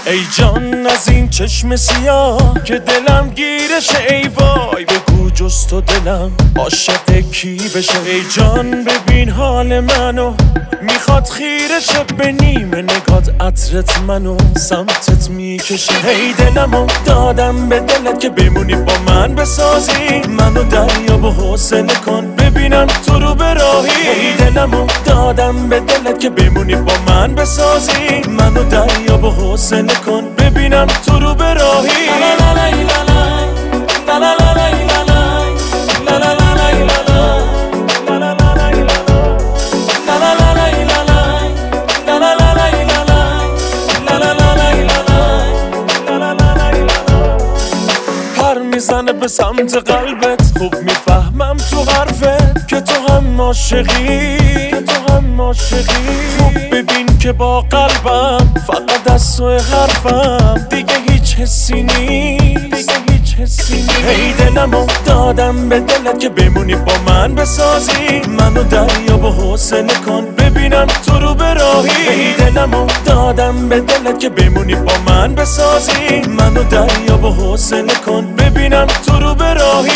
ای جان از این چشم سیاه که دلم گیرش، ای وای بگو جز تو دلم عاشق کی بشه. ای جان ببین حال منو، میخواد خیرش به نیمه نگات عطرت منو سمتت میکشه. ای دلمو دادم به دلت که بمونی با من بسازی، منو دریا به حوصله کن ببینم تو رو به راهی. ای دلمو دادم به دلت که بمونی با من بسازی، منو دریا به حوصله کن ببینم تو رو به راهی. میزنه به سمت قلبت، خوب میفهمم تو حرفت که تو هم عاشقی، خوب ببین که با قلبم فقط از تو حرفم دیگه هیچ حسی نیست. ای دلمو دادم به دلت که بمونی با من بسازی، منو دریا به حوصله کن ببینم تو رو به راهی. ای دلمو دادم به دلت که بمونی با من بسازی، منو دریا به حوصله کن ببینم تو رو به راهی.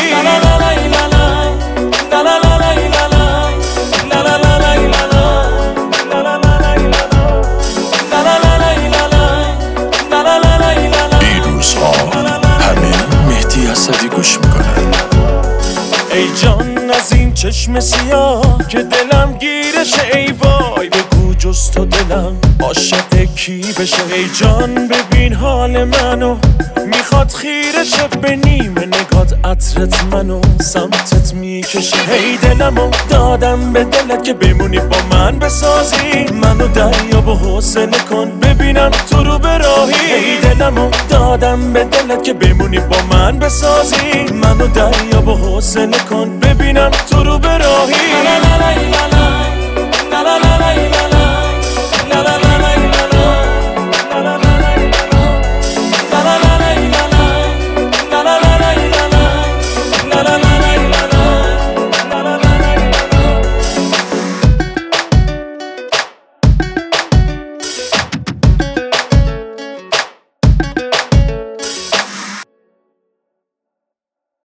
گوش میکنن. ای جان از این چشم سیاه که دلم گیرش، ای وای بگو جز تو دلم عاشق کی بشه. ای جان ببین حال منو، میخواد خیرش به نیمه نگات عطرت منو سمتت میکشه. ای دلمو دادم به دلت که بمونی با من بسازی، منو دریا به حوصله کن ببینم تو رو به راهی. ای دلمو دادم به دلت که بمونی با من بسازی، منو دریا به حوصله کن ببینم تو رو به راهی.